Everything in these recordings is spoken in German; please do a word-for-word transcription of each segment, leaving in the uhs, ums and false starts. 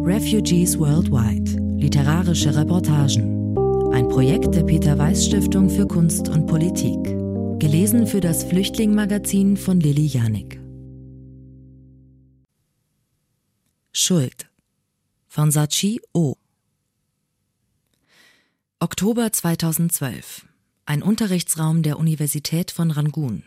Refugees Worldwide – Literarische Reportagen. Ein Projekt der Peter-Weiss-Stiftung für Kunst und Politik. Gelesen für das Flüchtling-Magazin von Lilly Janik. Schuld von Sachi O. Oktober zweitausendzwölf. Ein Unterrichtsraum der Universität von Rangun.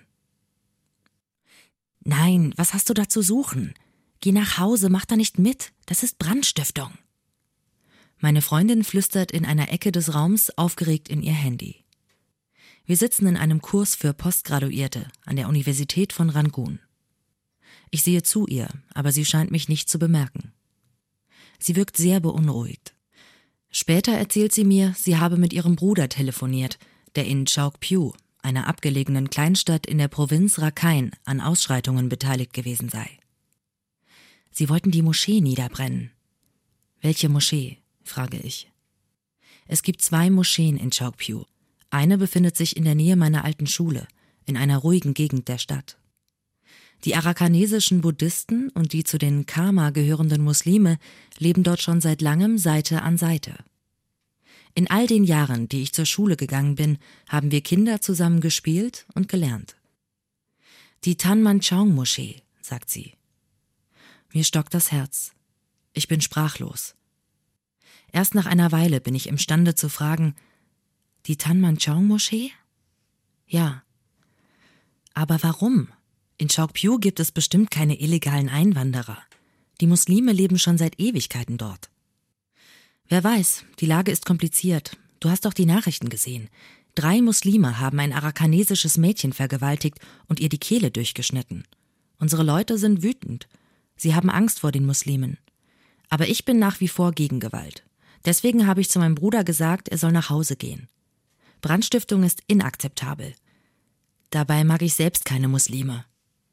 Nein, was hast du da zu suchen? Geh nach Hause, mach da nicht mit. Das ist Brandstiftung. Meine Freundin flüstert in einer Ecke des Raums aufgeregt in ihr Handy. Wir sitzen in einem Kurs für Postgraduierte an der Universität von Rangun. Ich sehe zu ihr, aber sie scheint mich nicht zu bemerken. Sie wirkt sehr beunruhigt. Später erzählt sie mir, sie habe mit ihrem Bruder telefoniert, der in Chaokpyu, einer abgelegenen Kleinstadt in der Provinz Rakhine, an Ausschreitungen beteiligt gewesen sei. Sie wollten die Moschee niederbrennen. Welche Moschee? Frage ich. Es gibt zwei Moscheen in Chaokpyu. Eine befindet sich in der Nähe meiner alten Schule, in einer ruhigen Gegend der Stadt. Die arakanesischen Buddhisten und die zu den Karma gehörenden Muslime leben dort schon seit langem Seite an Seite. In all den Jahren, die ich zur Schule gegangen bin, haben wir Kinder zusammen gespielt und gelernt. Die Tanmanchaung-Moschee, sagt sie. Mir stockt das Herz. Ich bin sprachlos. Erst nach einer Weile bin ich imstande zu fragen, die Tanmanchaung-Moschee? Ja. Aber warum? In Chaokpyu gibt es bestimmt keine illegalen Einwanderer. Die Muslime leben schon seit Ewigkeiten dort. Wer weiß, die Lage ist kompliziert. Du hast doch die Nachrichten gesehen. Drei Muslime haben ein arakanesisches Mädchen vergewaltigt und ihr die Kehle durchgeschnitten. Unsere Leute sind wütend. Sie haben Angst vor den Muslimen. Aber ich bin nach wie vor gegen Gewalt. Deswegen habe ich zu meinem Bruder gesagt, er soll nach Hause gehen. Brandstiftung ist inakzeptabel. Dabei mag ich selbst keine Muslime.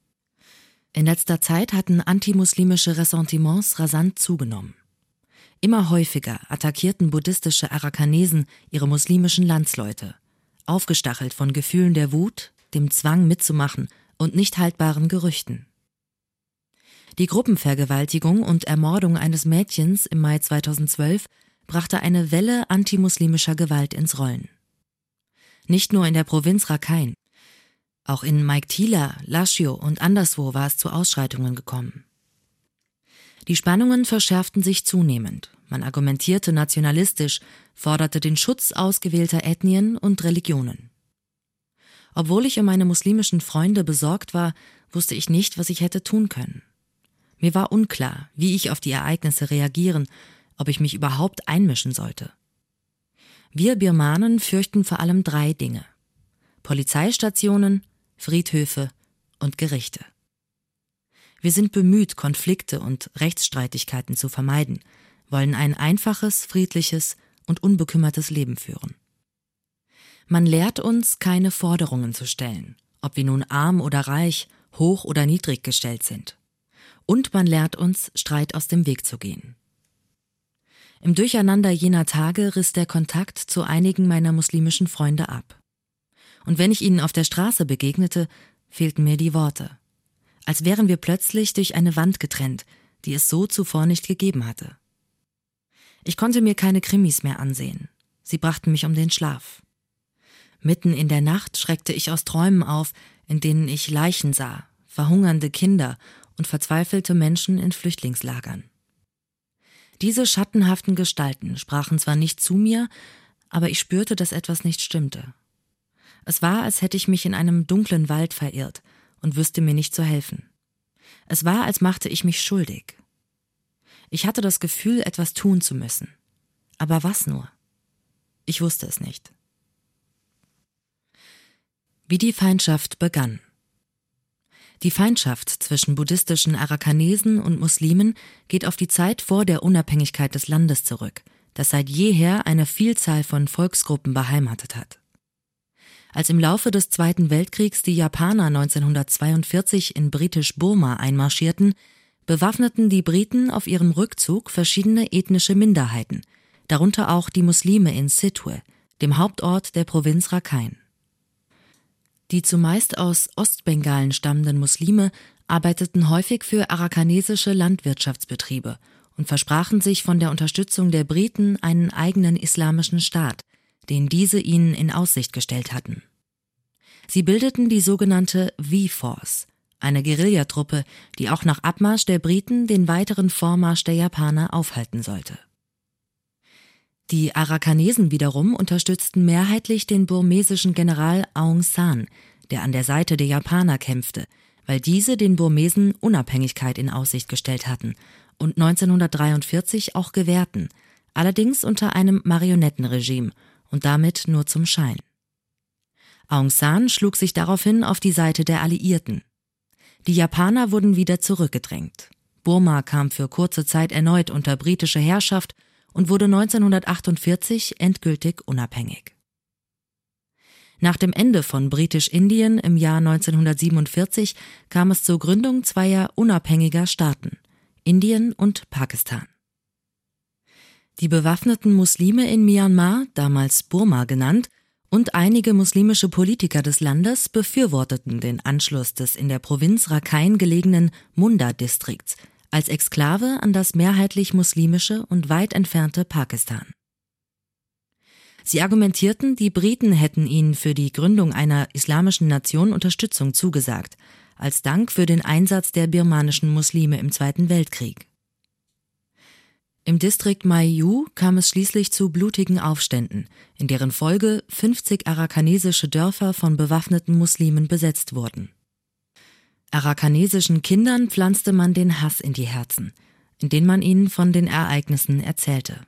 In letzter Zeit hatten antimuslimische Ressentiments rasant zugenommen. Immer häufiger attackierten buddhistische Arakanesen ihre muslimischen Landsleute, aufgestachelt von Gefühlen der Wut, dem Zwang mitzumachen und nicht haltbaren Gerüchten. Die Gruppenvergewaltigung und Ermordung eines Mädchens im Mai zweitausendzwölf brachte eine Welle antimuslimischer Gewalt ins Rollen. Nicht nur in der Provinz Rakhine. Auch in Meiktila, Lashio und anderswo war es zu Ausschreitungen gekommen. Die Spannungen verschärften sich zunehmend. Man argumentierte nationalistisch, forderte den Schutz ausgewählter Ethnien und Religionen. Obwohl ich um meine muslimischen Freunde besorgt war, wusste ich nicht, was ich hätte tun können. Mir war unklar, wie ich auf die Ereignisse reagieren, ob ich mich überhaupt einmischen sollte. Wir Birmanen fürchten vor allem drei Dinge: Polizeistationen, Friedhöfe und Gerichte. Wir sind bemüht, Konflikte und Rechtsstreitigkeiten zu vermeiden, wollen ein einfaches, friedliches und unbekümmertes Leben führen. Man lehrt uns, keine Forderungen zu stellen, ob wir nun arm oder reich, hoch oder niedrig gestellt sind. Und man lehrt uns, Streit aus dem Weg zu gehen. Im Durcheinander jener Tage riss der Kontakt zu einigen meiner muslimischen Freunde ab. Und wenn ich ihnen auf der Straße begegnete, fehlten mir die Worte. Als wären wir plötzlich durch eine Wand getrennt, die es so zuvor nicht gegeben hatte. Ich konnte mir keine Krimis mehr ansehen. Sie brachten mich um den Schlaf. Mitten in der Nacht schreckte ich aus Träumen auf, in denen ich Leichen sah, verhungernde Kinder und verzweifelte Menschen in Flüchtlingslagern. Diese schattenhaften Gestalten sprachen zwar nicht zu mir, aber ich spürte, dass etwas nicht stimmte. Es war, als hätte ich mich in einem dunklen Wald verirrt und wüsste mir nicht zu helfen. Es war, als machte ich mich schuldig. Ich hatte das Gefühl, etwas tun zu müssen. Aber was nur? Ich wusste es nicht. Wie die Feindschaft begann. Die Feindschaft zwischen buddhistischen Arakanesen und Muslimen geht auf die Zeit vor der Unabhängigkeit des Landes zurück, das seit jeher eine Vielzahl von Volksgruppen beheimatet hat. Als im Laufe des Zweiten Weltkriegs die Japaner neunzehnhundertzweiundvierzig in Britisch-Burma einmarschierten, bewaffneten die Briten auf ihrem Rückzug verschiedene ethnische Minderheiten, darunter auch die Muslime in Sittwe, dem Hauptort der Provinz Rakhine. Die zumeist aus Ostbengalen stammenden Muslime arbeiteten häufig für arakanesische Landwirtschaftsbetriebe und versprachen sich von der Unterstützung der Briten einen eigenen islamischen Staat, den diese ihnen in Aussicht gestellt hatten. Sie bildeten die sogenannte V-Force, eine Guerillatruppe, die auch nach Abmarsch der Briten den weiteren Vormarsch der Japaner aufhalten sollte. Die Arakanesen wiederum unterstützten mehrheitlich den burmesischen General Aung San, der an der Seite der Japaner kämpfte, weil diese den Burmesen Unabhängigkeit in Aussicht gestellt hatten und neunzehnhundertdreiundvierzig auch gewährten, allerdings unter einem Marionettenregime und damit nur zum Schein. Aung San schlug sich daraufhin auf die Seite der Alliierten. Die Japaner wurden wieder zurückgedrängt. Burma kam für kurze Zeit erneut unter britische Herrschaft und wurde neunzehnhundertachtundvierzig endgültig unabhängig. Nach dem Ende von Britisch-Indien im Jahr neunzehnhundertsiebenundvierzig kam es zur Gründung zweier unabhängiger Staaten, Indien und Pakistan. Die bewaffneten Muslime in Myanmar, damals Burma genannt, und einige muslimische Politiker des Landes befürworteten den Anschluss des in der Provinz Rakhine gelegenen Munda-Distrikts als Exklave an das mehrheitlich muslimische und weit entfernte Pakistan. Sie argumentierten, die Briten hätten ihnen für die Gründung einer islamischen Nation Unterstützung zugesagt, als Dank für den Einsatz der birmanischen Muslime im Zweiten Weltkrieg. Im Distrikt Maiyu kam es schließlich zu blutigen Aufständen, in deren Folge fünfzig arakanesische Dörfer von bewaffneten Muslimen besetzt wurden. Arakanesischen Kindern pflanzte man den Hass in die Herzen, indem man ihnen von den Ereignissen erzählte.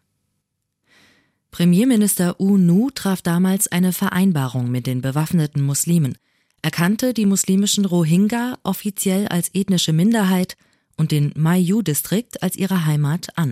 Premierminister U Nu traf damals eine Vereinbarung mit den bewaffneten Muslimen, erkannte die muslimischen Rohingya offiziell als ethnische Minderheit und den Maiyu-Distrikt als ihre Heimat an.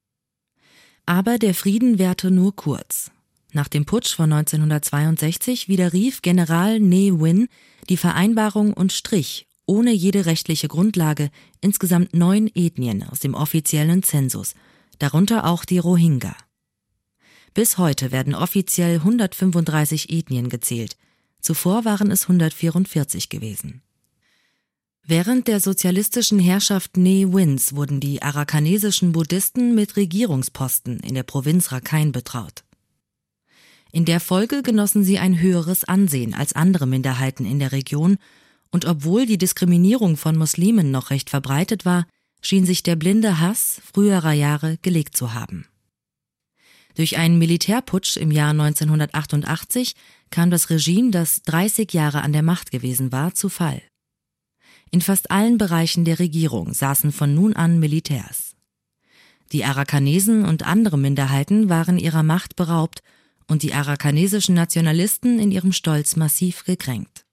Aber der Frieden währte nur kurz. Nach dem Putsch von neunzehnhundertzweiundsechzig widerrief General Ne Win die Vereinbarung und strich, ohne jede rechtliche Grundlage, insgesamt neun Ethnien aus dem offiziellen Zensus, darunter auch die Rohingya. Bis heute werden offiziell hundertfünfunddreißig Ethnien gezählt, zuvor waren es hundertvierundvierzig gewesen. Während der sozialistischen Herrschaft Ne Wins wurden die arakanesischen Buddhisten mit Regierungsposten in der Provinz Rakhine betraut. In der Folge genossen sie ein höheres Ansehen als andere Minderheiten in der Region, und obwohl die Diskriminierung von Muslimen noch recht verbreitet war, schien sich der blinde Hass früherer Jahre gelegt zu haben. Durch einen Militärputsch im Jahr neunzehnhundertachtundachtzig kam das Regime, das dreißig Jahre an der Macht gewesen war, zu Fall. In fast allen Bereichen der Regierung saßen von nun an Militärs. Die Arakanesen und andere Minderheiten waren ihrer Macht beraubt und die arakanesischen Nationalisten in ihrem Stolz massiv gekränkt.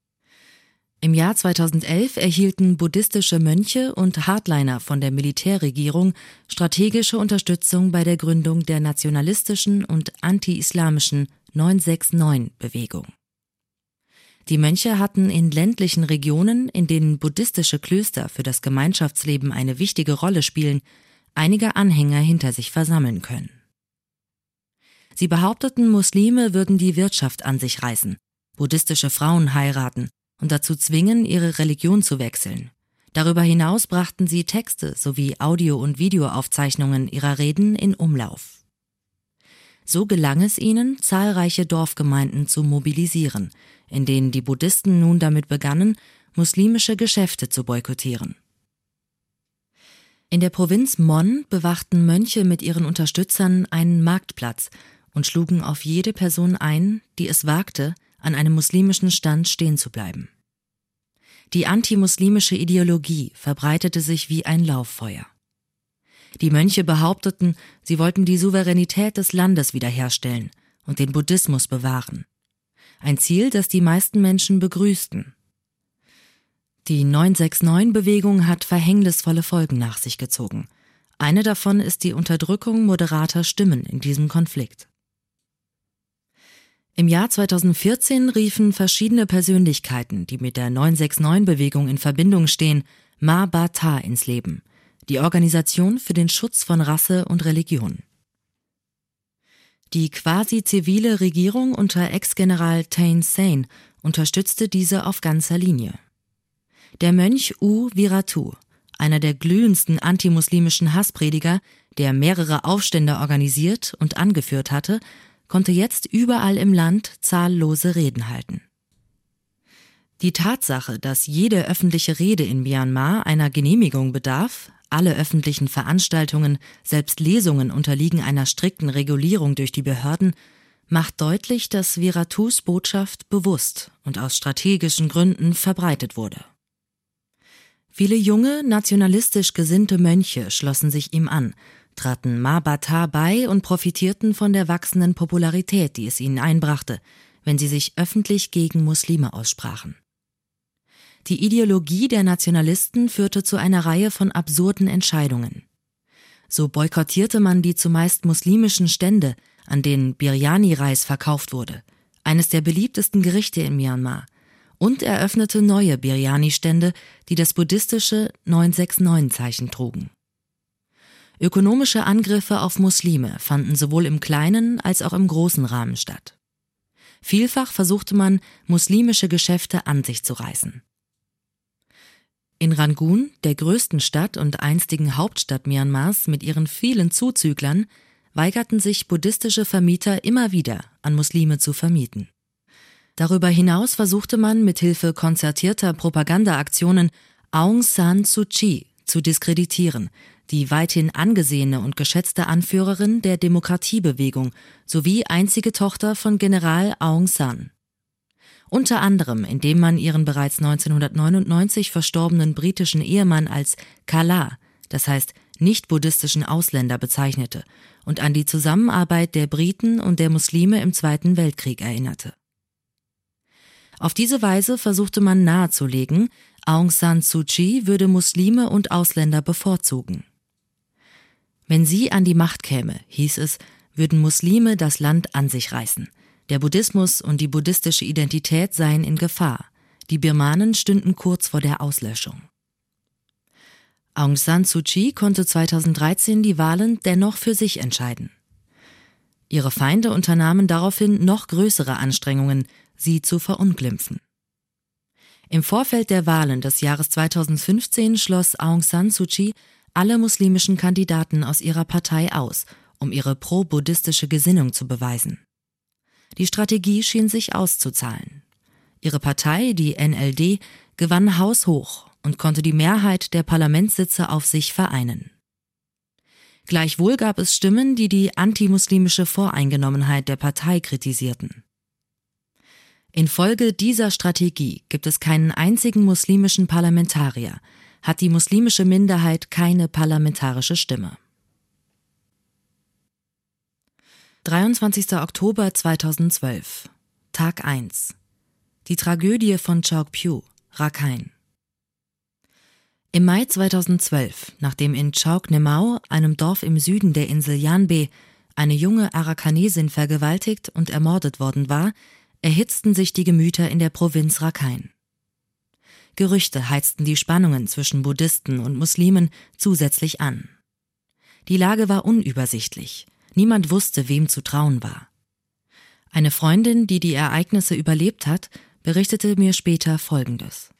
Im Jahr zweitausendelf erhielten buddhistische Mönche und Hardliner von der Militärregierung strategische Unterstützung bei der Gründung der nationalistischen und anti-islamischen neun sechs neun-Bewegung. Die Mönche hatten in ländlichen Regionen, in denen buddhistische Klöster für das Gemeinschaftsleben eine wichtige Rolle spielen, einige Anhänger hinter sich versammeln können. Sie behaupteten, Muslime würden die Wirtschaft an sich reißen, buddhistische Frauen heiraten und dazu zwingen, ihre Religion zu wechseln. Darüber hinaus brachten sie Texte sowie Audio- und Videoaufzeichnungen ihrer Reden in Umlauf. So gelang es ihnen, zahlreiche Dorfgemeinden zu mobilisieren, in denen die Buddhisten nun damit begannen, muslimische Geschäfte zu boykottieren. In der Provinz Mon bewachten Mönche mit ihren Unterstützern einen Marktplatz und schlugen auf jede Person ein, die es wagte, an einem muslimischen Stand stehen zu bleiben. Die antimuslimische Ideologie verbreitete sich wie ein Lauffeuer. Die Mönche behaupteten, sie wollten die Souveränität des Landes wiederherstellen und den Buddhismus bewahren. Ein Ziel, das die meisten Menschen begrüßten. Die neun sechs neun-Bewegung hat verhängnisvolle Folgen nach sich gezogen. Eine davon ist die Unterdrückung moderater Stimmen in diesem Konflikt. Im Jahr zweitausendvierzehn riefen verschiedene Persönlichkeiten, die mit der neun sechs neun-Bewegung in Verbindung stehen, Ma Ba Tha ins Leben, die Organisation für den Schutz von Rasse und Religion. Die quasi-zivile Regierung unter Ex-General Thein Sein unterstützte diese auf ganzer Linie. Der Mönch U Wiratu, einer der glühendsten antimuslimischen Hassprediger, der mehrere Aufstände organisiert und angeführt hatte, konnte jetzt überall im Land zahllose Reden halten. Die Tatsache, dass jede öffentliche Rede in Myanmar einer Genehmigung bedarf, alle öffentlichen Veranstaltungen, selbst Lesungen unterliegen einer strikten Regulierung durch die Behörden, macht deutlich, dass Wiratus Botschaft bewusst und aus strategischen Gründen verbreitet wurde. Viele junge, nationalistisch gesinnte Mönche schlossen sich ihm an, traten Ma Bata bei und profitierten von der wachsenden Popularität, die es ihnen einbrachte, wenn sie sich öffentlich gegen Muslime aussprachen. Die Ideologie der Nationalisten führte zu einer Reihe von absurden Entscheidungen. So boykottierte man die zumeist muslimischen Stände, an denen Biryani-Reis verkauft wurde, eines der beliebtesten Gerichte in Myanmar, und eröffnete neue Biryani-Stände, die das buddhistische neun sechs neun-Zeichen trugen. Ökonomische Angriffe auf Muslime fanden sowohl im kleinen als auch im großen Rahmen statt. Vielfach versuchte man, muslimische Geschäfte an sich zu reißen. In Rangoon, der größten Stadt und einstigen Hauptstadt Myanmars mit ihren vielen Zuzüglern, weigerten sich buddhistische Vermieter immer wieder, an Muslime zu vermieten. Darüber hinaus versuchte man mithilfe konzertierter Propagandaaktionen Aung San Suu Kyi zu diskreditieren, die weithin angesehene und geschätzte Anführerin der Demokratiebewegung sowie einzige Tochter von General Aung San. Unter anderem, indem man ihren bereits neunzehnhundertneunundneunzig verstorbenen britischen Ehemann als Kala, das heißt nicht-buddhistischen Ausländer, bezeichnete und an die Zusammenarbeit der Briten und der Muslime im Zweiten Weltkrieg erinnerte. Auf diese Weise versuchte man nahezulegen, Aung San Suu Kyi würde Muslime und Ausländer bevorzugen. Wenn sie an die Macht käme, hieß es, würden Muslime das Land an sich reißen. Der Buddhismus und die buddhistische Identität seien in Gefahr. Die Birmanen stünden kurz vor der Auslöschung. Aung San Suu Kyi konnte zweitausenddreizehn die Wahlen dennoch für sich entscheiden. Ihre Feinde unternahmen daraufhin noch größere Anstrengungen, sie zu verunglimpfen. Im Vorfeld der Wahlen des Jahres zweitausendfünfzehn schloss Aung San Suu Kyi alle muslimischen Kandidaten aus ihrer Partei aus, um ihre pro-buddhistische Gesinnung zu beweisen. Die Strategie schien sich auszuzahlen. Ihre Partei, die N L D, gewann haushoch und konnte die Mehrheit der Parlamentssitze auf sich vereinen. Gleichwohl gab es Stimmen, die die antimuslimische Voreingenommenheit der Partei kritisierten. Infolge dieser Strategie gibt es keinen einzigen muslimischen Parlamentarier, hat die muslimische Minderheit keine parlamentarische Stimme. dreiundzwanzigster Oktober zweitausendzwölf, Tag eins. Die Tragödie von Chauk Phu, Rakhine. Im Mai zweitausendzwölf, nachdem in Chauk Nemau, einem Dorf im Süden der Insel Yanbe, eine junge Arakanesin vergewaltigt und ermordet worden war, erhitzten sich die Gemüter in der Provinz Rakhine. Gerüchte heizten die Spannungen zwischen Buddhisten und Muslimen zusätzlich an. Die Lage war unübersichtlich. Niemand wusste, wem zu trauen war. Eine Freundin, die die Ereignisse überlebt hat, berichtete mir später Folgendes.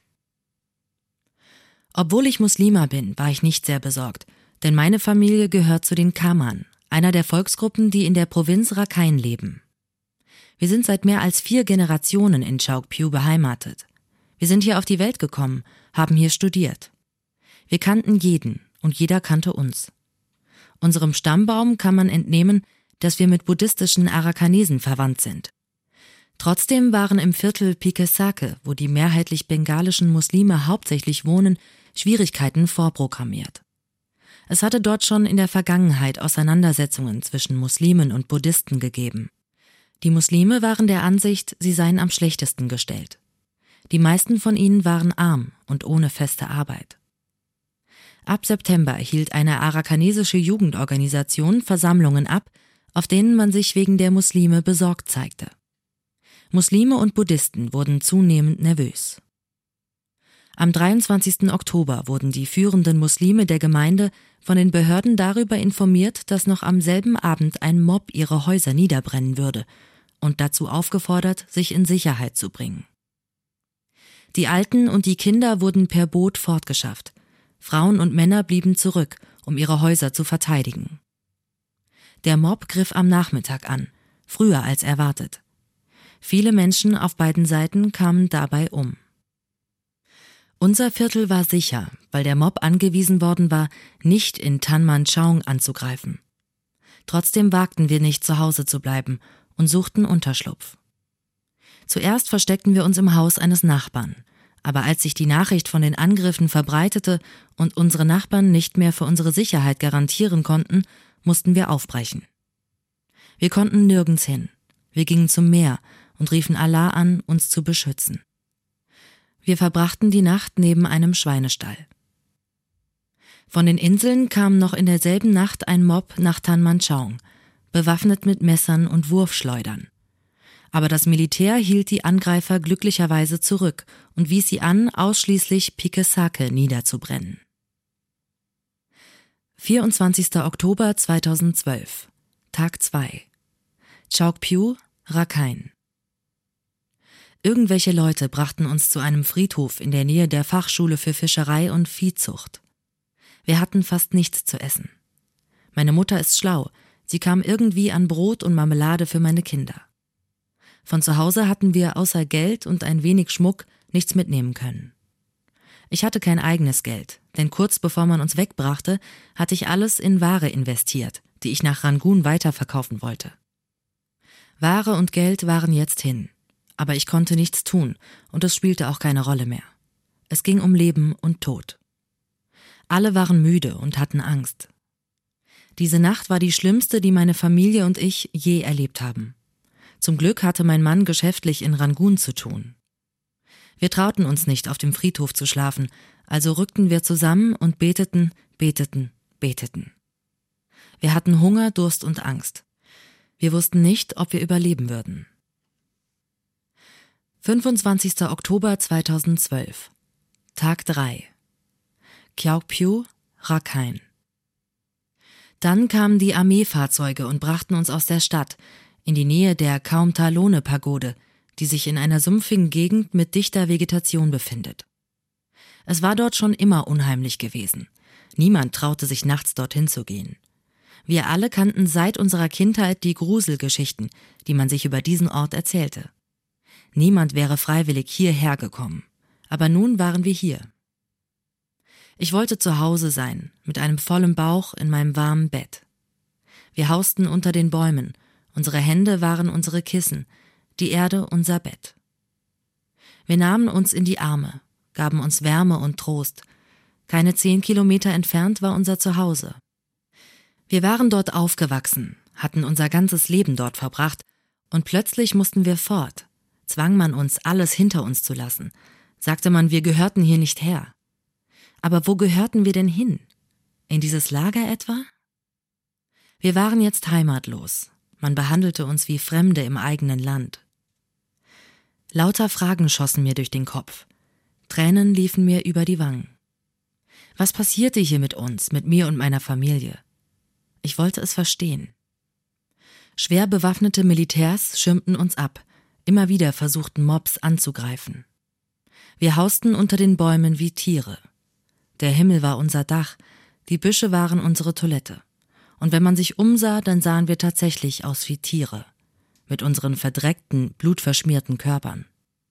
Obwohl ich Muslima bin, war ich nicht sehr besorgt, denn meine Familie gehört zu den Kaman, einer der Volksgruppen, die in der Provinz Rakhine leben. Wir sind seit mehr als vier Generationen in Chauk Phu beheimatet. Wir sind hier auf die Welt gekommen, haben hier studiert. Wir kannten jeden und jeder kannte uns. Unserem Stammbaum kann man entnehmen, dass wir mit buddhistischen Arakanesen verwandt sind. Trotzdem waren im Viertel Pikesake, wo die mehrheitlich bengalischen Muslime hauptsächlich wohnen, Schwierigkeiten vorprogrammiert. Es hatte dort schon in der Vergangenheit Auseinandersetzungen zwischen Muslimen und Buddhisten gegeben. Die Muslime waren der Ansicht, sie seien am schlechtesten gestellt. Die meisten von ihnen waren arm und ohne feste Arbeit. Ab September hielt eine arakanesische Jugendorganisation Versammlungen ab, auf denen man sich wegen der Muslime besorgt zeigte. Muslime und Buddhisten wurden zunehmend nervös. Am dreiundzwanzigsten Oktober wurden die führenden Muslime der Gemeinde von den Behörden darüber informiert, dass noch am selben Abend ein Mob ihre Häuser niederbrennen würde und dazu aufgefordert, sich in Sicherheit zu bringen. Die Alten und die Kinder wurden per Boot fortgeschafft. Frauen und Männer blieben zurück, um ihre Häuser zu verteidigen. Der Mob griff am Nachmittag an, früher als erwartet. Viele Menschen auf beiden Seiten kamen dabei um. Unser Viertel war sicher, weil der Mob angewiesen worden war, nicht in Tanmanchaung anzugreifen. Trotzdem wagten wir nicht, zu Hause zu bleiben und suchten Unterschlupf. Zuerst versteckten wir uns im Haus eines Nachbarn, aber als sich die Nachricht von den Angriffen verbreitete und unsere Nachbarn nicht mehr für unsere Sicherheit garantieren konnten, mussten wir aufbrechen. Wir konnten nirgends hin. Wir gingen zum Meer und riefen Allah an, uns zu beschützen. Wir verbrachten die Nacht neben einem Schweinestall. Von den Inseln kam noch in derselben Nacht ein Mob nach Tanmanchaung, bewaffnet mit Messern und Wurfschleudern. Aber das Militär hielt die Angreifer glücklicherweise zurück und wies sie an, ausschließlich Pikesake niederzubrennen. vierundzwanzigster Oktober zweitausendzwölf, Tag zwei. Chaokpyu, Rakhine. Irgendwelche Leute brachten uns zu einem Friedhof in der Nähe der Fachschule für Fischerei und Viehzucht. Wir hatten fast nichts zu essen. Meine Mutter ist schlau, sie kam irgendwie an Brot und Marmelade für meine Kinder. Von zu Hause hatten wir außer Geld und ein wenig Schmuck nichts mitnehmen können. Ich hatte kein eigenes Geld, denn kurz bevor man uns wegbrachte, hatte ich alles in Ware investiert, die ich nach Rangun weiterverkaufen wollte. Ware und Geld waren jetzt hin. Aber ich konnte nichts tun und es spielte auch keine Rolle mehr. Es ging um Leben und Tod. Alle waren müde und hatten Angst. Diese Nacht war die schlimmste, die meine Familie und ich je erlebt haben. Zum Glück hatte mein Mann geschäftlich in Rangun zu tun. Wir trauten uns nicht, auf dem Friedhof zu schlafen, also rückten wir zusammen und beteten, beteten, beteten. Wir hatten Hunger, Durst und Angst. Wir wussten nicht, ob wir überleben würden. fünfundzwanzigster Oktober zweitausendzwölf, Tag drei. Chaokpyu, Rakhine. Dann kamen die Armeefahrzeuge und brachten uns aus der Stadt in die Nähe der Kaumtalone-Pagode, die sich in einer sumpfigen Gegend mit dichter Vegetation befindet. Es war dort schon immer unheimlich gewesen. Niemand traute sich nachts dorthin zu gehen. Wir alle kannten seit unserer Kindheit die Gruselgeschichten, die man sich über diesen Ort erzählte. Niemand wäre freiwillig hierher gekommen. Aber nun waren wir hier. Ich wollte zu Hause sein, mit einem vollen Bauch in meinem warmen Bett. Wir hausten unter den Bäumen. Unsere Hände waren unsere Kissen, die Erde unser Bett. Wir nahmen uns in die Arme, gaben uns Wärme und Trost. Keine zehn Kilometer entfernt war unser Zuhause. Wir waren dort aufgewachsen, hatten unser ganzes Leben dort verbracht und plötzlich mussten wir fort. Zwang man uns, alles hinter uns zu lassen, sagte man, wir gehörten hier nicht her. Aber wo gehörten wir denn hin? In dieses Lager etwa? Wir waren jetzt heimatlos. Man behandelte uns wie Fremde im eigenen Land. Lauter Fragen schossen mir durch den Kopf. Tränen liefen mir über die Wangen. Was passierte hier mit uns, mit mir und meiner Familie? Ich wollte es verstehen. Schwer bewaffnete Militärs schirmten uns ab. Immer wieder versuchten Mobs anzugreifen. Wir hausten unter den Bäumen wie Tiere. Der Himmel war unser Dach, die Büsche waren unsere Toilette. Und wenn man sich umsah, dann sahen wir tatsächlich aus wie Tiere, mit unseren verdreckten, blutverschmierten Körpern.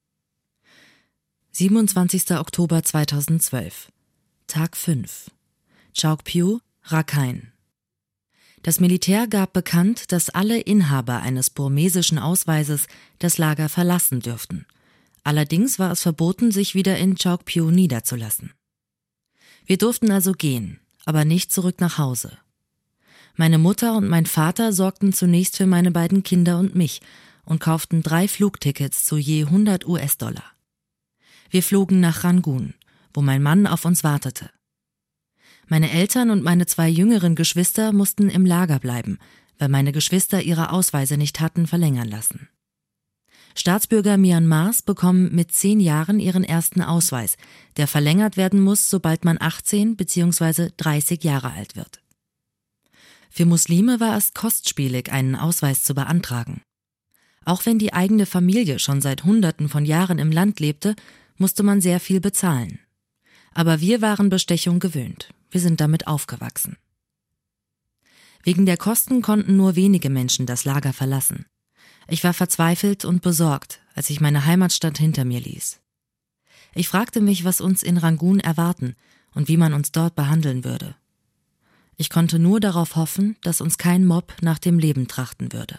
siebenundzwanzigster Oktober zweitausendzwölf, Tag fünf. Chaokpyu, Rakhine. Das Militär gab bekannt, dass alle Inhaber eines burmesischen Ausweises das Lager verlassen dürften. Allerdings war es verboten, sich wieder in Chaokpyu niederzulassen. Wir durften also gehen, aber nicht zurück nach Hause. Meine Mutter und mein Vater sorgten zunächst für meine beiden Kinder und mich und kauften drei Flugtickets zu je hundert US-Dollar. Wir flogen nach Rangun, wo mein Mann auf uns wartete. Meine Eltern und meine zwei jüngeren Geschwister mussten im Lager bleiben, weil meine Geschwister ihre Ausweise nicht hatten verlängern lassen. Staatsbürger Myanmars bekommen mit zehn Jahren ihren ersten Ausweis, der verlängert werden muss, sobald man achtzehn bzw. dreißig Jahre alt wird. Für Muslime war es kostspielig, einen Ausweis zu beantragen. Auch wenn die eigene Familie schon seit Hunderten von Jahren im Land lebte, musste man sehr viel bezahlen. Aber wir waren Bestechung gewöhnt. Wir sind damit aufgewachsen. Wegen der Kosten konnten nur wenige Menschen das Lager verlassen. Ich war verzweifelt und besorgt, als ich meine Heimatstadt hinter mir ließ. Ich fragte mich, was uns in Rangun erwarten und wie man uns dort behandeln würde. Ich konnte nur darauf hoffen, dass uns kein Mob nach dem Leben trachten würde.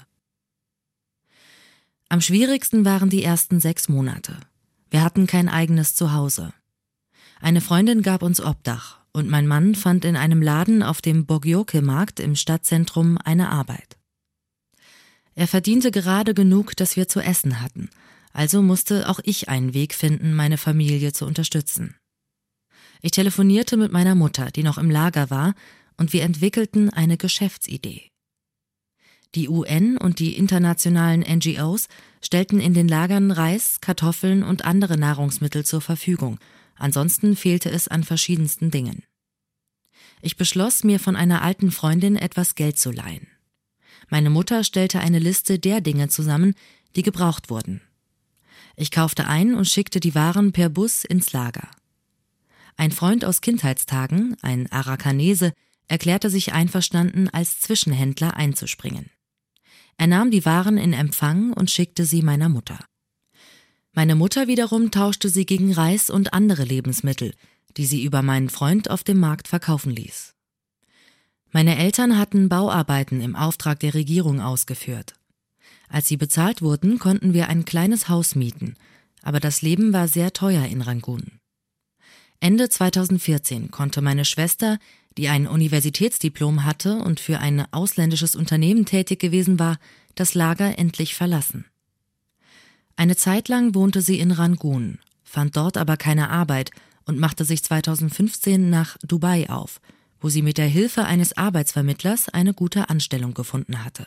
Am schwierigsten waren die ersten sechs Monate. Wir hatten kein eigenes Zuhause. Eine Freundin gab uns Obdach und mein Mann fand in einem Laden auf dem Bogyoke-Markt im Stadtzentrum eine Arbeit. Er verdiente gerade genug, dass wir zu essen hatten, also musste auch ich einen Weg finden, meine Familie zu unterstützen. Ich telefonierte mit meiner Mutter, die noch im Lager war, und wir entwickelten eine Geschäftsidee. Die U N und die internationalen N G Os stellten in den Lagern Reis, Kartoffeln und andere Nahrungsmittel zur Verfügung, ansonsten fehlte es an verschiedensten Dingen. Ich beschloss, mir von einer alten Freundin etwas Geld zu leihen. Meine Mutter stellte eine Liste der Dinge zusammen, die gebraucht wurden. Ich kaufte ein und schickte die Waren per Bus ins Lager. Ein Freund aus Kindheitstagen, ein Arakanese, erklärte sich einverstanden, als Zwischenhändler einzuspringen. Er nahm die Waren in Empfang und schickte sie meiner Mutter. Meine Mutter wiederum tauschte sie gegen Reis und andere Lebensmittel, die sie über meinen Freund auf dem Markt verkaufen ließ. Meine Eltern hatten Bauarbeiten im Auftrag der Regierung ausgeführt. Als sie bezahlt wurden, konnten wir ein kleines Haus mieten, aber das Leben war sehr teuer in Rangun. Ende zweitausendvierzehn konnte meine Schwester, die ein Universitätsdiplom hatte und für ein ausländisches Unternehmen tätig gewesen war, das Lager endlich verlassen. Eine Zeit lang wohnte sie in Rangun, fand dort aber keine Arbeit und machte sich zweitausendfünfzehn nach Dubai auf, wo sie mit der Hilfe eines Arbeitsvermittlers eine gute Anstellung gefunden hatte.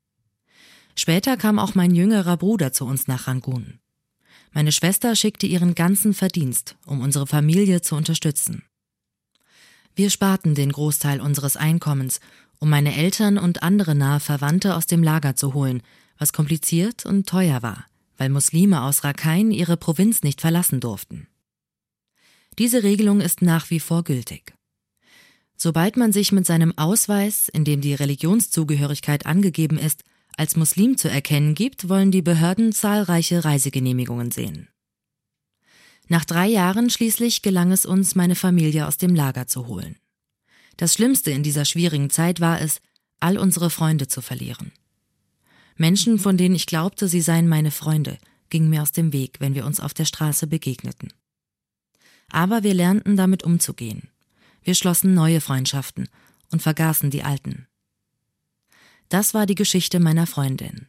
Später kam auch mein jüngerer Bruder zu uns nach Rangun. Meine Schwester schickte ihren ganzen Verdienst, um unsere Familie zu unterstützen. Wir sparten den Großteil unseres Einkommens, um meine Eltern und andere nahe Verwandte aus dem Lager zu holen, was kompliziert und teuer war, weil Muslime aus Rakhine ihre Provinz nicht verlassen durften. Diese Regelung ist nach wie vor gültig. Sobald man sich mit seinem Ausweis, in dem die Religionszugehörigkeit angegeben ist, als Muslim zu erkennen gibt, wollen die Behörden zahlreiche Reisegenehmigungen sehen. Nach drei Jahren schließlich gelang es uns, meine Familie aus dem Lager zu holen. Das Schlimmste in dieser schwierigen Zeit war es, all unsere Freunde zu verlieren. Menschen, von denen ich glaubte, sie seien meine Freunde, gingen mir aus dem Weg, wenn wir uns auf der Straße begegneten. Aber wir lernten damit umzugehen. Wir schlossen neue Freundschaften und vergaßen die alten. Das war die Geschichte meiner Freundin.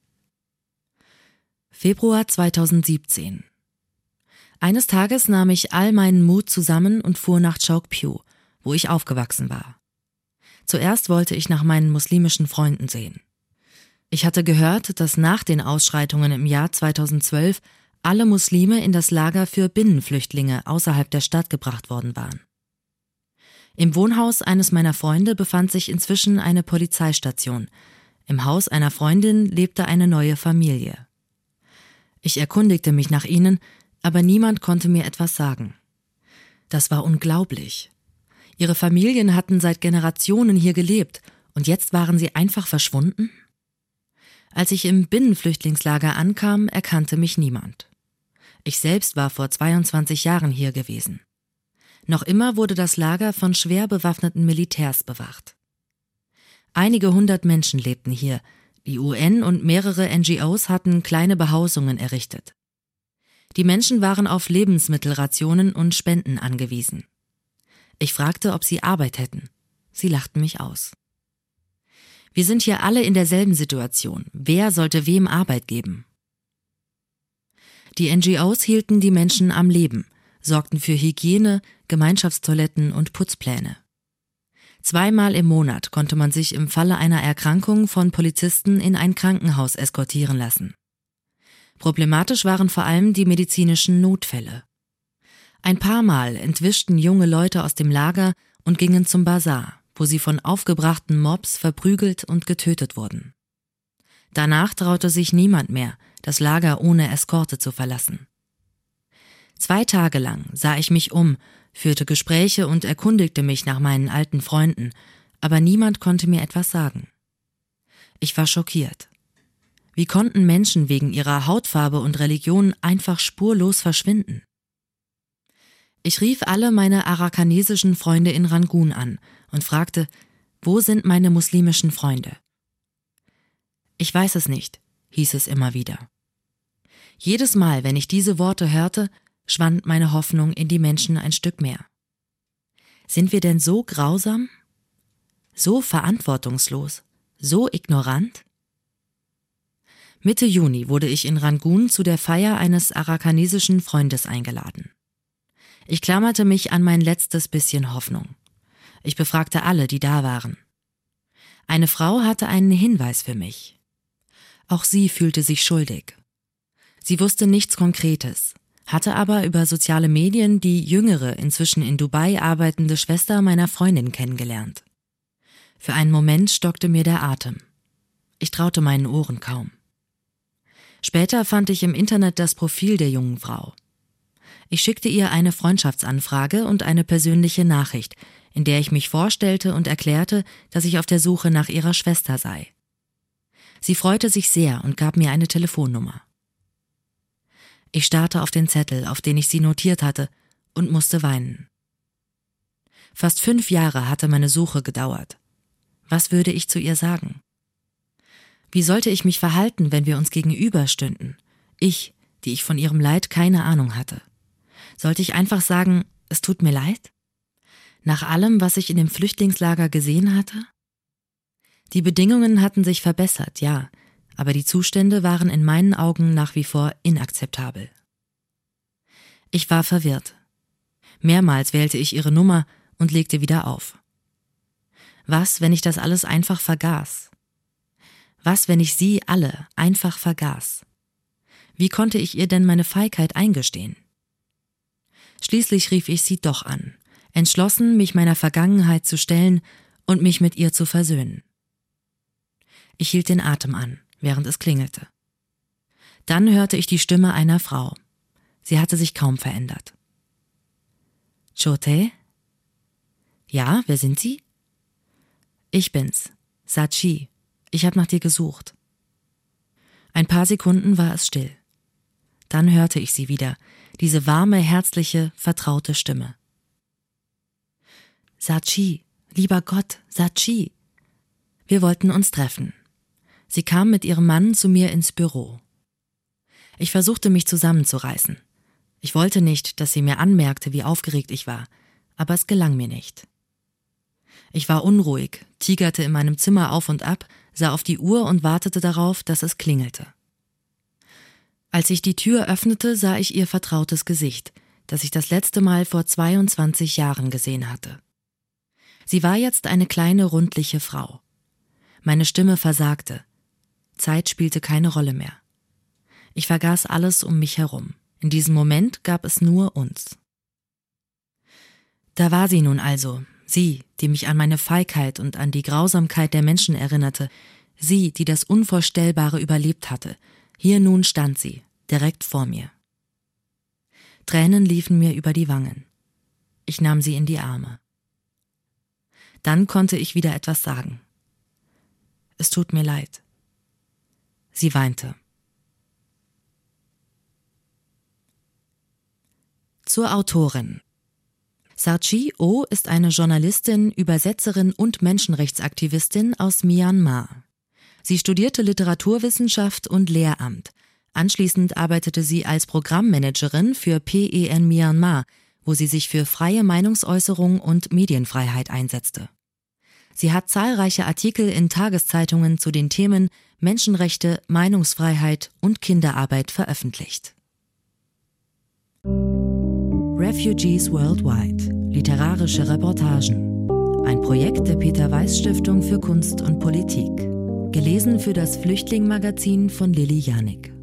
Februar zweitausendsiebzehn. Eines Tages nahm ich all meinen Mut zusammen und fuhr nach Chaukpyu, wo ich aufgewachsen war. Zuerst wollte ich nach meinen muslimischen Freunden sehen. Ich hatte gehört, dass nach den Ausschreitungen im Jahr zweitausendzwölf alle Muslime in das Lager für Binnenflüchtlinge außerhalb der Stadt gebracht worden waren. Im Wohnhaus eines meiner Freunde befand sich inzwischen eine Polizeistation. Im Haus einer Freundin lebte eine neue Familie. Ich erkundigte mich nach ihnen, aber niemand konnte mir etwas sagen. Das war unglaublich. Ihre Familien hatten seit Generationen hier gelebt und jetzt waren sie einfach verschwunden? Als ich im Binnenflüchtlingslager ankam, erkannte mich niemand. Ich selbst war vor zweiundzwanzig Jahren hier gewesen. Noch immer wurde das Lager von schwer bewaffneten Militärs bewacht. Einige hundert Menschen lebten hier. Die U N und mehrere N G Os hatten kleine Behausungen errichtet. Die Menschen waren auf Lebensmittelrationen und Spenden angewiesen. Ich fragte, ob sie Arbeit hätten. Sie lachten mich aus. Wir sind hier alle in derselben Situation. Wer sollte wem Arbeit geben? Die N G Os hielten die Menschen am Leben, sorgten für Hygiene, Gemeinschaftstoiletten und Putzpläne. Zweimal im Monat konnte man sich im Falle einer Erkrankung von Polizisten in ein Krankenhaus eskortieren lassen. Problematisch waren vor allem die medizinischen Notfälle. Ein paar Mal entwischten junge Leute aus dem Lager und gingen zum Basar, wo sie von aufgebrachten Mobs verprügelt und getötet wurden. Danach traute sich niemand mehr, das Lager ohne Eskorte zu verlassen. Zwei Tage lang sah ich mich um, führte Gespräche und erkundigte mich nach meinen alten Freunden, aber niemand konnte mir etwas sagen. Ich war schockiert. Wie konnten Menschen wegen ihrer Hautfarbe und Religion einfach spurlos verschwinden? Ich rief alle meine arakanesischen Freunde in Rangun an und fragte, wo sind meine muslimischen Freunde? Ich weiß es nicht, hieß es immer wieder. Jedes Mal, wenn ich diese Worte hörte, schwand meine Hoffnung in die Menschen ein Stück mehr. Sind wir denn so grausam? So verantwortungslos? So ignorant? Mitte Juni wurde ich in Rangun zu der Feier eines arakanesischen Freundes eingeladen. Ich klammerte mich an mein letztes bisschen Hoffnung. Ich befragte alle, die da waren. Eine Frau hatte einen Hinweis für mich. Auch sie fühlte sich schuldig. Sie wusste nichts Konkretes, hatte aber über soziale Medien die jüngere, inzwischen in Dubai arbeitende Schwester meiner Freundin kennengelernt. Für einen Moment stockte mir der Atem. Ich traute meinen Ohren kaum. Später fand ich im Internet das Profil der jungen Frau. Ich schickte ihr eine Freundschaftsanfrage und eine persönliche Nachricht, in der ich mich vorstellte und erklärte, dass ich auf der Suche nach ihrer Schwester sei. Sie freute sich sehr und gab mir eine Telefonnummer. Ich starrte auf den Zettel, auf den ich sie notiert hatte, und musste weinen. Fast fünf Jahre hatte meine Suche gedauert. Was würde ich zu ihr sagen? Wie sollte ich mich verhalten, wenn wir uns gegenüberstünden? Ich, die ich von ihrem Leid keine Ahnung hatte. Sollte ich einfach sagen, es tut mir leid? Nach allem, was ich in dem Flüchtlingslager gesehen hatte? Die Bedingungen hatten sich verbessert, ja, aber die Zustände waren in meinen Augen nach wie vor inakzeptabel. Ich war verwirrt. Mehrmals wählte ich ihre Nummer und legte wieder auf. Was, wenn ich das alles einfach vergaß? Was, wenn ich sie alle einfach vergaß? Wie konnte ich ihr denn meine Feigheit eingestehen? Schließlich rief ich sie doch an, entschlossen, mich meiner Vergangenheit zu stellen und mich mit ihr zu versöhnen. Ich hielt den Atem an, während es klingelte. Dann hörte ich die Stimme einer Frau. Sie hatte sich kaum verändert. Chote? Ja, wer sind Sie? Ich bin's, Sachi. Ich habe nach dir gesucht. Ein paar Sekunden war es still. Dann hörte ich sie wieder, diese warme, herzliche, vertraute Stimme. Sachi, lieber Gott, Sachi. Wir wollten uns treffen. Sie kam mit ihrem Mann zu mir ins Büro. Ich versuchte mich zusammenzureißen. Ich wollte nicht, dass sie mir anmerkte, wie aufgeregt ich war, aber es gelang mir nicht. Ich war unruhig, tigerte in meinem Zimmer auf und ab, sah auf die Uhr und wartete darauf, dass es klingelte. Als ich die Tür öffnete, sah ich ihr vertrautes Gesicht, das ich das letzte Mal vor zweiundzwanzig Jahren gesehen hatte. Sie war jetzt eine kleine, rundliche Frau. Meine Stimme versagte. Zeit spielte keine Rolle mehr. Ich vergaß alles um mich herum. In diesem Moment gab es nur uns. Da war sie nun also, sie, die mich an meine Feigheit und an die Grausamkeit der Menschen erinnerte, sie, die das Unvorstellbare überlebt hatte. Hier nun stand sie, direkt vor mir. Tränen liefen mir über die Wangen. Ich nahm sie in die Arme. Dann konnte ich wieder etwas sagen. Es tut mir leid. Sie weinte. Zur Autorin. Sachi Oh ist eine Journalistin, Übersetzerin und Menschenrechtsaktivistin aus Myanmar. Sie studierte Literaturwissenschaft und Lehramt. Anschließend arbeitete sie als Programmmanagerin für P E N Myanmar, wo sie sich für freie Meinungsäußerung und Medienfreiheit einsetzte. Sie hat zahlreiche Artikel in Tageszeitungen zu den Themen Menschenrechte, Meinungsfreiheit und Kinderarbeit veröffentlicht. Refugees Worldwide – Literarische Reportagen. Ein Projekt der Peter-Weiss-Stiftung für Kunst und Politik. Gelesen für das Flüchtling-Magazin von Lilly Janik.